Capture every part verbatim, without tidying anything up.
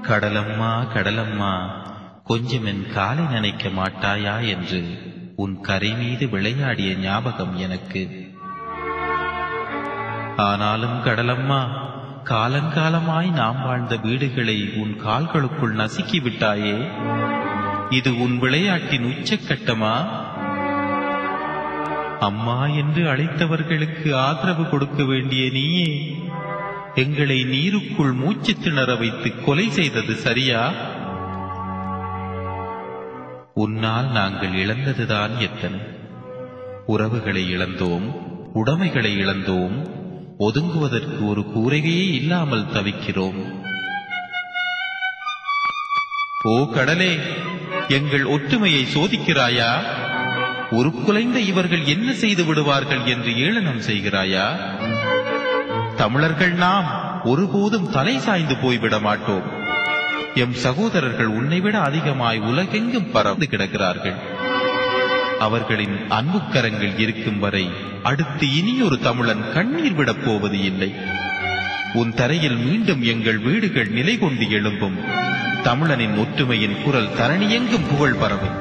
கடலம்மா கடலம்மா கொஞ்சம் என் காலை நனைக்க மாட்டாயா என்று உன் கரை மீது விளையாடிய ஞாபகம் எனக்கு. ஆனாலும் கடலம்மா, காலங்காலமாய் நாம் வாழ்ந்த வீடுகளை உன் கால்களுக்குள் நசுக்கி விட்டாயே. இது உன் விளையாட்டின் உச்சக்கட்டமா? அம்மா என்று அழைத்தவர்களுக்கு ஆதரவு கொடுக்க வேண்டிய நீயே எங்களை நீருக்குள் மூச்சு திணற வைத்து கொலை செய்தது சரியா? உன்னால் நாங்கள் இழந்ததுதான் எத்தனை. உறவுகளை இழந்தோம், உடைமைகளை இழந்தோம், ஒதுங்குவதற்கு ஒரு கூரையே இல்லாமல் தவிக்கிறோம். ஓ கடலே, எங்கள் ஒற்றுமையை சோதிக்கிறாயா? உருக்குலைந்த இவர்கள் என்ன செய்து விடுவார்கள் என்று ஏளனம் செய்கிறாயா? தமிழர்கள் நாம் ஒருபோதும் தலை சாய்ந்து போய்விட மாட்டோம். எம் சகோதரர்கள் உன்னைவிட அதிகமாய் உலகெங்கும் பறந்து கிடக்கிறார்கள். அவர்களின் அன்புக்கரங்கள் இருக்கும் வரை அடுத்து இனியொரு தமிழன் கண்ணீர் விடப் போவது இல்லை. உன் தரையில் மீண்டும் எங்கள் வீடுகள் நிலை கொண்டு எழும்பும். தமிழனின் ஒற்றுமையின் குரல் தரணியெங்கும் புகழ் பரவும்.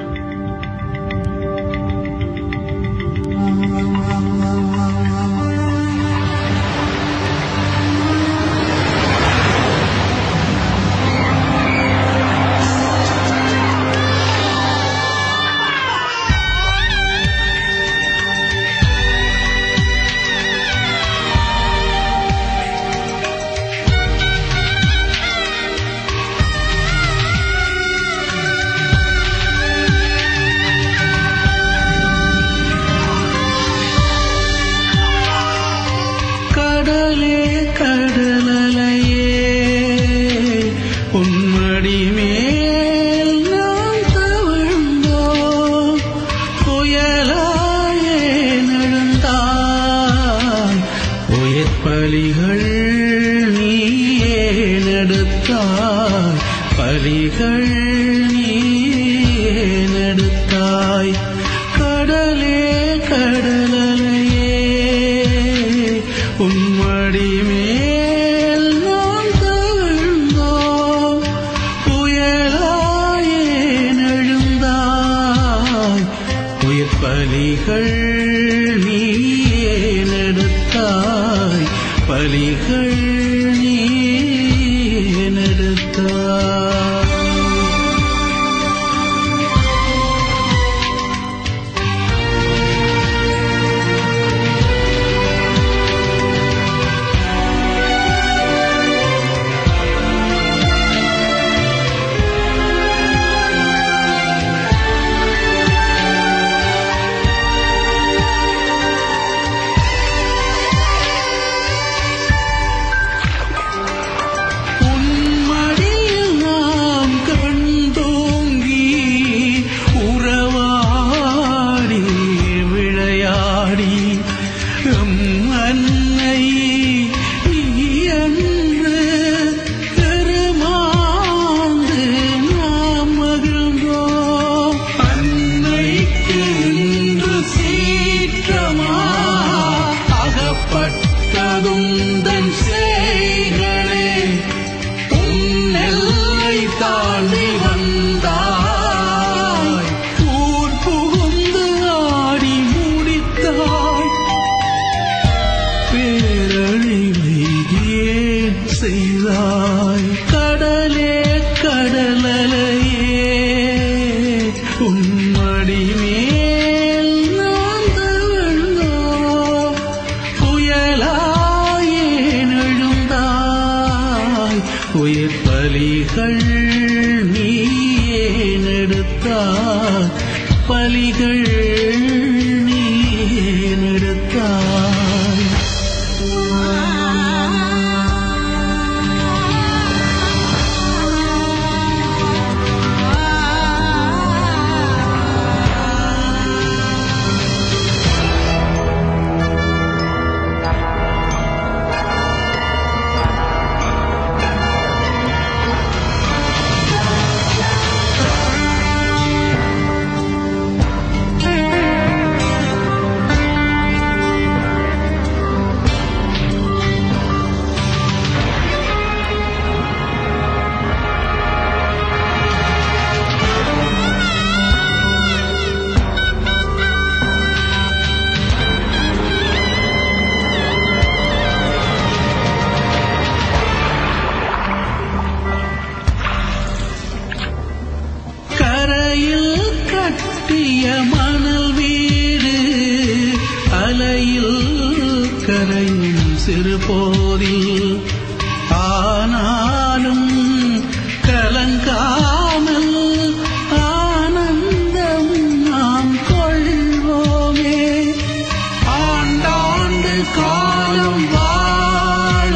பலிகள் நீயே நடுத்தாய், பலிகள் நீயே நடுத்தாய். கடலே கடலையே உம்மடி மேல் நாம் தவிழ்ந்தோம். புயலாயே நெழுந்தாய், உயிர் பலிகள் நீயே நடுத்தாய், பலிகள் நீயே நடுத்தாய். கடலே கடலையே உம்மடி மேல் நாம் தவிழ்ந்தோம். புயலாயே நெழுந்தாய், உயிர் பலிகள் நீயே நடுத்தாய், பலிகள் நீயே நடுத்தாய். கரையும் சிறு போதில் ஆனாலும் கலங்காமல் ஆனந்தம் நாம் கொள்வோமே. ஆண்டாண்டு காலம் வாழ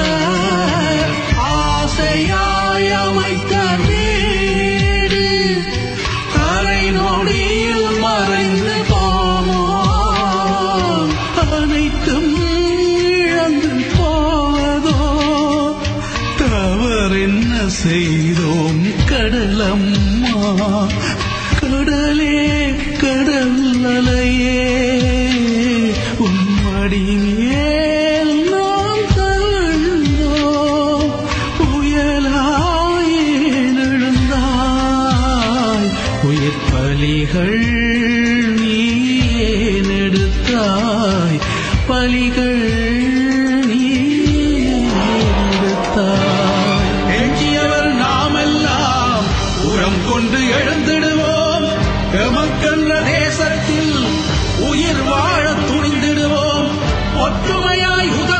ஆசையாய் அமைத்த வீடு அரை நொடியில் மறைந்து போமோ. அனைத்தும் இழந்து போவதோ. தவறென்ன செய்தோம் கடலம்மா. கடலே கடல் அலையே உம்மடி மேல் நாம் தழுந்தோம். புயலாயே எழுந்தாய் உயிர் பலிகள் நீயே எடுத்தாய். பலிகள் நீயே எடுத்தாய். எஞ்சியவர் நாமெல்லாம் உரம் கொண்டு எழுந்திடுவோம். எமக்கென்ற தேசத்தில் உயிர் வாழ துணிந்திடுவோம். ஒற்றுமையாய் உத